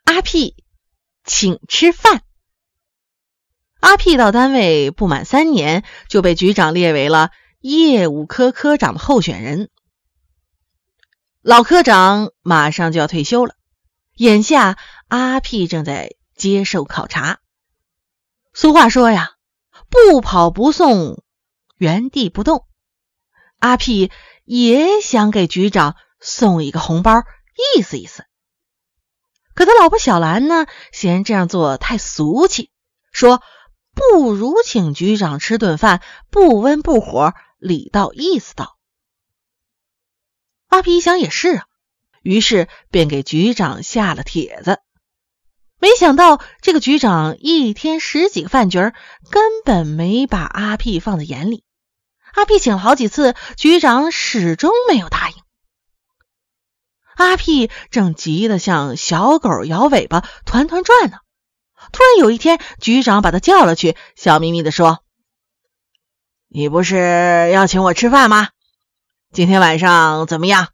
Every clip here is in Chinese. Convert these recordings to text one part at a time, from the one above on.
阿屁请吃饭。阿屁到单位不满3年，就被局长列为了业务科科长的候选人。老科长马上就要退休了，眼下阿屁正在接受考察。俗话说呀，不跑不送，原地不动。阿屁也想给局长送一个红包，意思意思。可他老婆小兰呢，嫌这样做太俗气，说不如请局长吃顿饭，不温不火，礼到意思到。阿屁一想也是啊，于是便给局长下了帖子。没想到这个局长一天10几个饭局，根本没把阿屁放在眼里。阿屁请了好几次，局长始终没有答应。阿屁正急得像小狗摇尾巴，团团转呢。突然有一天，局长把他叫了去，笑眯眯地说：“你不是要请我吃饭吗？今天晚上怎么样？”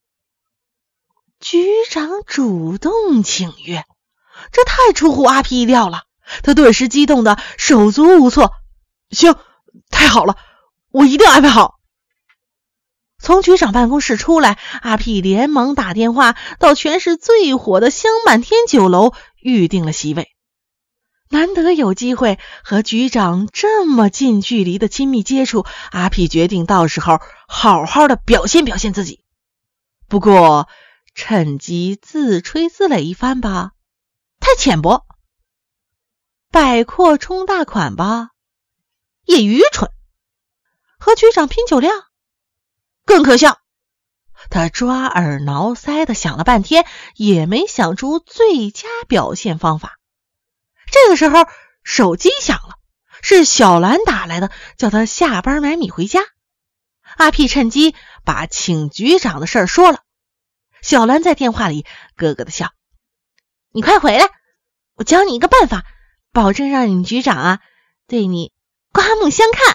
局长主动请约，这太出乎阿屁意料了。他顿时激动的手足无措。行，太好了，我一定安排好。从局长办公室出来，阿屁连忙打电话到全市最火的香满天酒楼预定了席位。难得有机会和局长这么近距离的亲密接触，阿屁决定到时候好好的表现表现自己。不过趁机自吹自擂一番吧，太浅薄；摆阔充大款吧，也愚蠢；和局长拼酒量更可笑。他抓耳挠腮的想了半天，也没想出最佳表现方法。这个时候手机响了，是小兰打来的，叫他下班买米回家。阿屁趁机把请局长的事儿说了。小兰在电话里咯咯的笑：“你快回来，我教你一个办法，保证让你局长啊对你刮目相看。”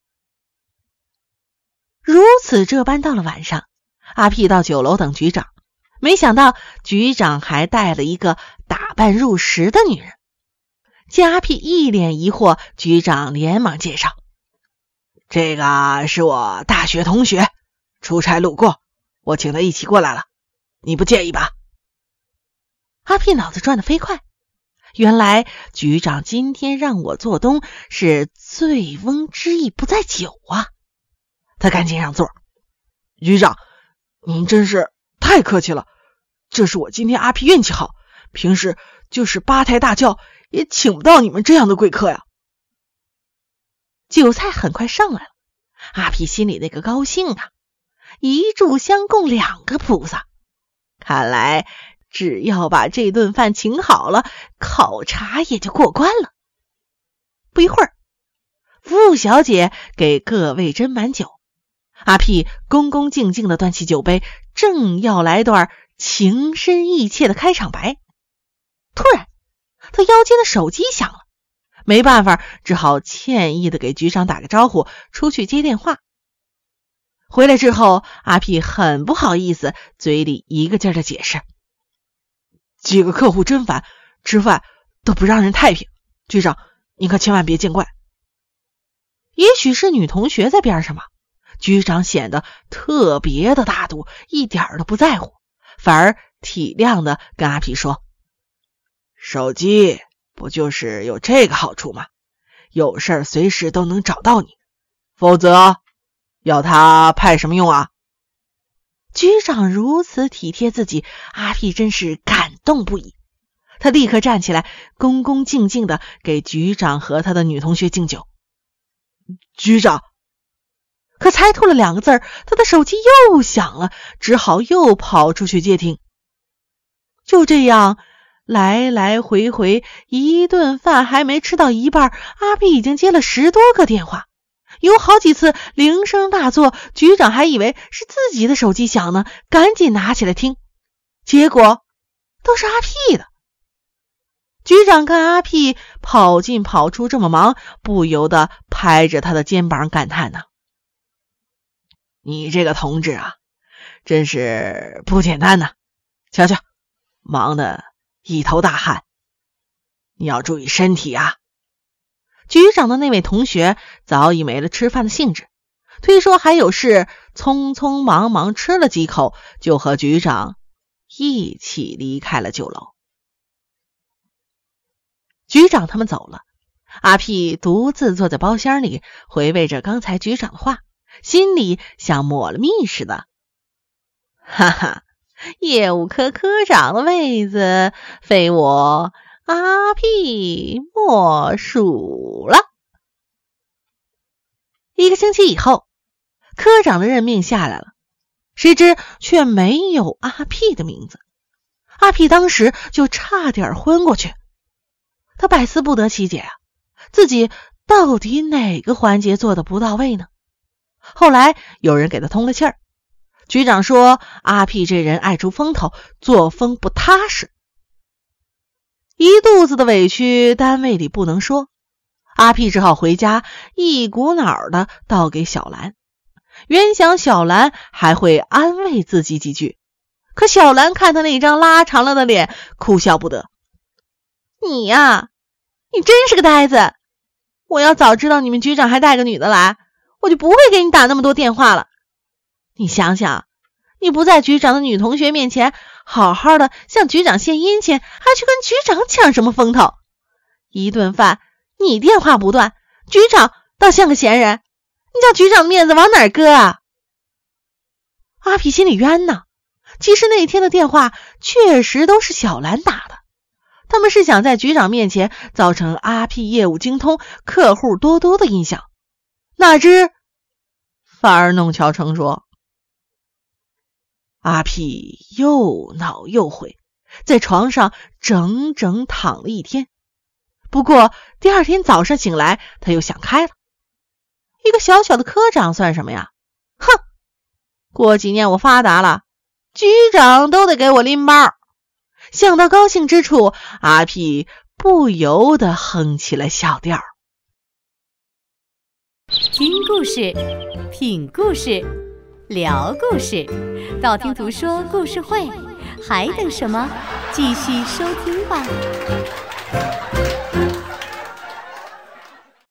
如此这般，到了晚上，阿屁到酒楼等局长，没想到局长还带了一个打扮入时的女人。见阿屁一脸疑惑，局长连忙介绍：“这个是我大学同学，出差路过，我请他一起过来了，你不介意吧？”阿屁脑子转得飞快，原来局长今天让我做东是醉翁之意不在酒啊。他赶紧让座：“局长，您真是太客气了，这是我今天阿屁运气好，平时就是八抬大轿也请不到你们这样的贵客呀。”酒菜很快上来了，阿屁心里那个高兴啊，一炷香供2个菩萨，看来只要把这顿饭请好了，考察也就过关了。不一会儿，服务小姐给各位斟满酒，阿屁恭恭敬敬地端起酒杯，正要来段情深意切的开场白，突然他腰间的手机响了，没办法，只好歉意地给局长打个招呼，出去接电话。回来之后，阿屁很不好意思，嘴里一个劲儿地解释：“几个客户真烦，吃饭都不让人太平，局长你可千万别见怪。”也许是女同学在边上吧，局长显得特别的大度，一点都不在乎，反而体谅地跟阿屁说：“手机不就是有这个好处吗？有事儿随时都能找到你，否则要它派什么用啊？”局长如此体贴自己，阿屁真是感动不已。他立刻站起来，恭恭敬敬地给局长和他的女同学敬酒。局长，可才吐了2个字，他的手机又响了，只好又跑出去接听。就这样来来回回，一顿饭还没吃到一半，阿屁已经接了10多个电话，有好几次铃声大作，局长还以为是自己的手机响呢，赶紧拿起来听，结果都是阿屁的。局长看阿屁跑进跑出这么忙，不由得拍着他的肩膀感叹呢：“你这个同志啊，真是不简单呐！瞧瞧，忙的一头大汗：“你要注意身体啊！”局长的那位同学早已没了吃饭的兴致，推说还有事，匆匆忙忙吃了几口，就和局长一起离开了酒楼。局长他们走了，阿屁独自坐在包厢里，回味着刚才局长的话，心里像抹了蜜似的。哈哈，业务科科长的位子非我阿屁莫属了。1个星期以后，科长的任命下来了，谁知却没有阿屁的名字。阿屁当时就差点昏过去，他百思不得其解啊，自己到底哪个环节做得不到位呢？后来有人给他通了气儿，局长说阿屁这人爱出风头，作风不踏实。一肚子的委屈单位里不能说，阿屁只好回家一股脑的倒给小兰。原想小兰还会安慰自己几句，可小兰看他那张拉长了的脸，哭笑不得。你呀，你真是个呆子！我要早知道你们局长还带个女的来，我就不会给你打那么多电话了。你想想，你不在局长的女同学面前好好的向局长献殷勤，还去跟局长抢什么风头？一顿饭你电话不断，局长倒像个闲人，你叫局长的面子往哪儿搁啊？阿屁心里冤呐，其实那天的电话确实都是小兰打的，他们是想在局长面前造成阿屁业务精通、客户多多的印象，哪知反而弄巧成拙。阿屁又恼又悔，在床上整整躺了一天。不过第二天早上醒来，他又想开了，一个小小的科长算什么呀？哼，过几年我发达了，局长都得给我拎包。想到高兴之处，阿屁不由得哼起了小调。 听故事，品故事，聊故事，道听途说故事会，还等什么？继续收听吧。